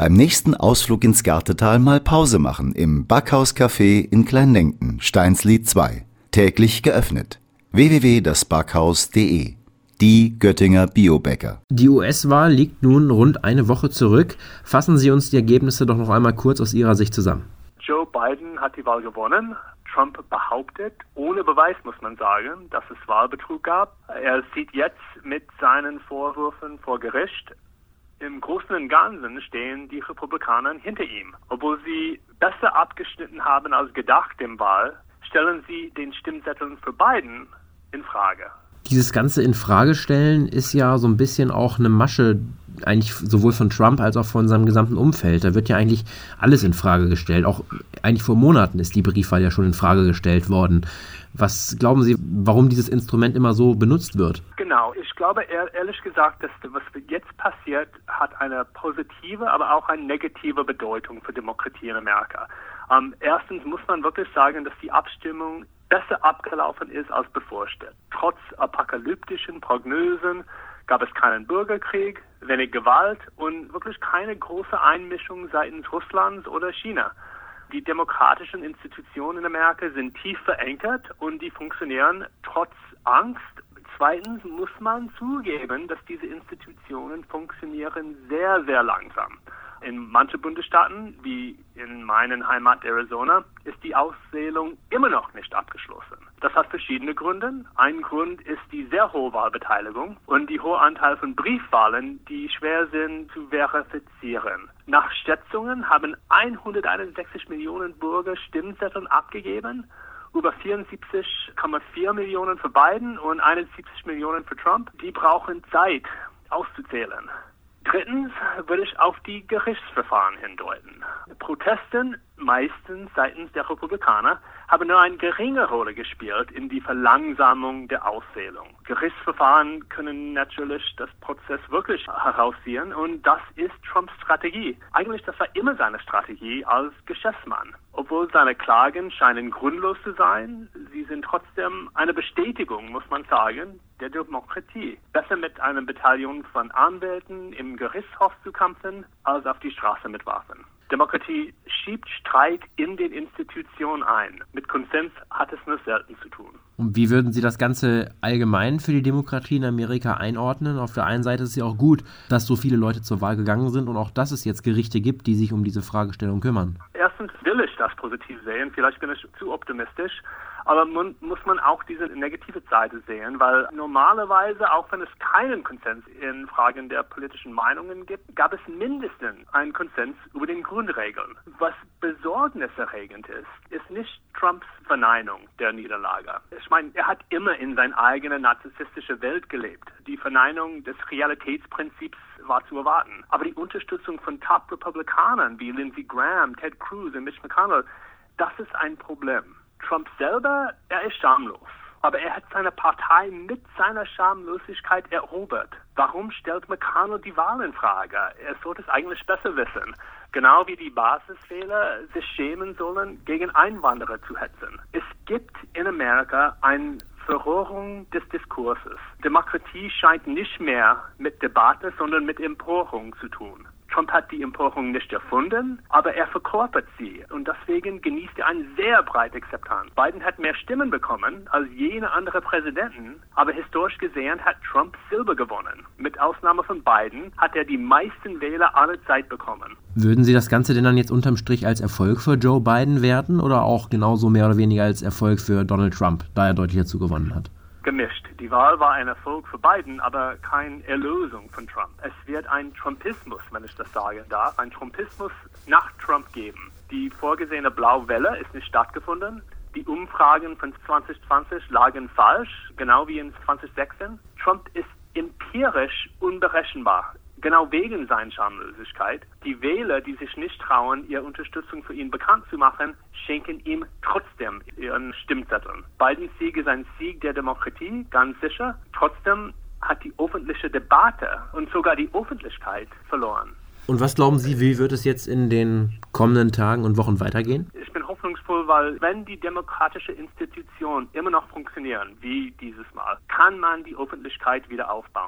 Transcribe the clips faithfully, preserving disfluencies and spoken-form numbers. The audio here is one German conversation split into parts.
Beim nächsten Ausflug ins Gartetal mal Pause machen im Backhaus-Café in Kleinlenken, Steinslied zwei. Täglich geöffnet. w w w punkt das backhaus punkt d e. Die Göttinger Biobäcker. Die U S-Wahl liegt nun rund eine Woche zurück. Fassen Sie uns die Ergebnisse doch noch einmal kurz aus Ihrer Sicht zusammen. Joe Biden hat die Wahl gewonnen. Trump behauptet, ohne Beweis muss man sagen, dass es Wahlbetrug gab. Er sieht jetzt mit seinen Vorwürfen vor Gericht. Im Großen und Ganzen stehen die Republikaner hinter ihm. Obwohl sie besser abgeschnitten haben als gedacht im Wahl, stellen sie den Stimmzetteln für Biden in Frage. Dieses ganze Infragestellen ist ja so ein bisschen auch eine Masche, eigentlich sowohl von Trump als auch von seinem gesamten Umfeld. Da wird ja eigentlich alles in Frage gestellt. Auch eigentlich vor Monaten ist die Briefwahl ja schon in Frage gestellt worden. Was glauben Sie, warum dieses Instrument immer so benutzt wird? Genau, ich glaube ehrlich gesagt, dass was jetzt passiert, hat eine positive, aber auch eine negative Bedeutung für Demokratie in Amerika. Ähm, erstens muss man wirklich sagen, dass die Abstimmung besser abgelaufen ist als bevorsteht. Trotz apokalyptischen Prognosen gab es keinen Bürgerkrieg, wenig Gewalt und wirklich keine große Einmischung seitens Russlands oder China. Die demokratischen Institutionen in Amerika sind tief verankert und die funktionieren trotz Angst. Zweitens muss man zugeben, dass diese Institutionen funktionieren sehr, sehr langsam. In manchen Bundesstaaten, wie in meiner Heimat Arizona, ist die Auszählung immer noch nicht abgeschlossen. Das hat verschiedene Gründe. Ein Grund ist die sehr hohe Wahlbeteiligung und die hohe Anteil von Briefwahlen, die schwer sind zu verifizieren. Nach Schätzungen haben hunderteinundsechzig Millionen Bürger Stimmzettel abgegeben, über vierundsiebzig Komma vier Millionen für Biden und einundsiebzig Millionen für Trump. Die brauchen Zeit auszuzählen. Drittens würde ich auf die Gerichtsverfahren hindeuten. Protesten, meistens seitens der Republikaner, haben nur eine geringe Rolle gespielt in die Verlangsamung der Auszählung. Gerichtsverfahren können natürlich das Prozess wirklich herausziehen und das ist Trumps Strategie. Eigentlich das war immer seine Strategie als Geschäftsmann. Obwohl seine Klagen scheinen grundlos zu sein, sie sind trotzdem eine Bestätigung, muss man sagen, der Demokratie. Besser mit einem Bataillon von Anwälten im Gerichtshof zu kämpfen, als auf die Straße mit Waffen. Demokratie schiebt Streit in den Institutionen ein. Mit Konsens hat es nur selten zu tun. Und wie würden Sie das Ganze allgemein für die Demokratie in Amerika einordnen? Auf der einen Seite ist es ja auch gut, dass so viele Leute zur Wahl gegangen sind und auch, dass es jetzt Gerichte gibt, die sich um diese Fragestellung kümmern. Erstens will ich das positiv sehen. Vielleicht bin ich zu optimistisch. Aber man, muss man auch diese negative Seite sehen, weil normalerweise, auch wenn es keinen Konsens in Fragen der politischen Meinungen gibt, gab es mindestens einen Konsens über den Grundregeln. Was besorgniserregend ist, ist nicht Trumps Verneinung der Niederlage. Ich meine, er hat immer in seiner eigenen narzissstischen Welt gelebt. Die Verneinung des Realitätsprinzips war zu erwarten. Aber die Unterstützung von Top-Republikanern wie Lindsey Graham, Ted Cruz und Mitch McConnell, das ist ein Problem. Trump selber, er ist schamlos. Aber er hat seine Partei mit seiner Schamlosigkeit erobert. Warum stellt McConnell die Wahl in Frage? Er sollte es eigentlich besser wissen. Genau wie die Basiswähler sich schämen sollen, gegen Einwanderer zu hetzen. Es gibt in Amerika eine Verrohung des Diskurses. Demokratie scheint nicht mehr mit Debatte, sondern mit Empörung zu tun. Trump hat die Empörung nicht erfunden, aber er verkörpert sie und deswegen genießt er eine sehr breite Akzeptanz. Biden hat mehr Stimmen bekommen als jene andere Präsidenten, aber historisch gesehen hat Trump Silber gewonnen. Mit Ausnahme von Biden hat er die meisten Wähler aller Zeit bekommen. Würden Sie das Ganze denn dann jetzt unterm Strich als Erfolg für Joe Biden werten oder auch genauso mehr oder weniger als Erfolg für Donald Trump, da er deutlich dazu gewonnen hat? Gemischt. Die Wahl war ein Erfolg für Biden, aber keine Erlösung von Trump. Es wird ein Trumpismus, wenn ich das sagen darf, ein Trumpismus nach Trump geben. Die vorgesehene Blauwelle ist nicht stattgefunden. Die Umfragen von zwanzig zwanzig lagen falsch, genau wie in zwanzig sechzehn. Trump ist empirisch unberechenbar. Genau wegen seiner Schamlosigkeit. Die Wähler, die sich nicht trauen, ihre Unterstützung für ihn bekannt zu machen, schenken ihm trotzdem ihren Stimmzettel. Bidens Sieg ist ein Sieg der Demokratie, ganz sicher. Trotzdem hat die öffentliche Debatte und sogar die Öffentlichkeit verloren. Und was glauben Sie, wie wird es jetzt in den kommenden Tagen und Wochen weitergehen? Ich bin hoffnungsvoll, weil wenn die demokratische Institutionen immer noch funktionieren, wie dieses Mal, kann man die Öffentlichkeit wieder aufbauen.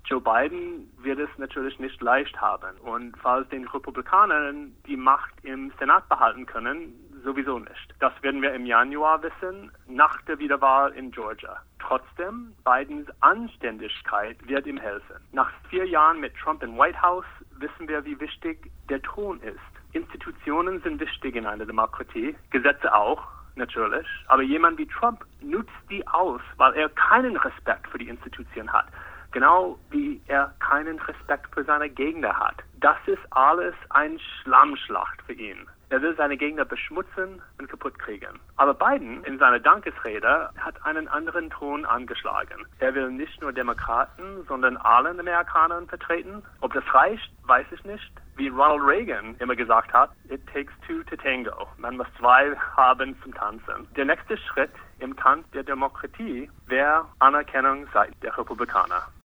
Joe Biden wird es natürlich nicht leicht haben. Und falls den Republikanern die Macht im Senat behalten können, sowieso nicht. Das werden wir im Januar wissen, nach der Wiederwahl in Georgia. Trotzdem, Bidens Anständigkeit wird ihm helfen. Nach vier Jahren mit Trump im White House wissen wir, wie wichtig der Ton ist. Institutionen sind wichtig in einer Demokratie, Gesetze auch, natürlich. Aber jemand wie Trump nutzt die aus, weil er keinen Respekt für die Institution hat. Genau wie er keinen Respekt für seine Gegner hat. Das ist alles ein Schlammschlacht für ihn. Er will seine Gegner beschmutzen und kaputt kriegen. Aber Biden in seiner Dankesrede hat einen anderen Ton angeschlagen. Er will nicht nur Demokraten, sondern allen Amerikanern vertreten. Ob das reicht, weiß ich nicht. Wie Ronald Reagan immer gesagt hat, it takes two to tango. Man muss zwei haben zum Tanzen. Der nächste Schritt im Tanz der Demokratie wäre Anerkennung seitens der Republikaner.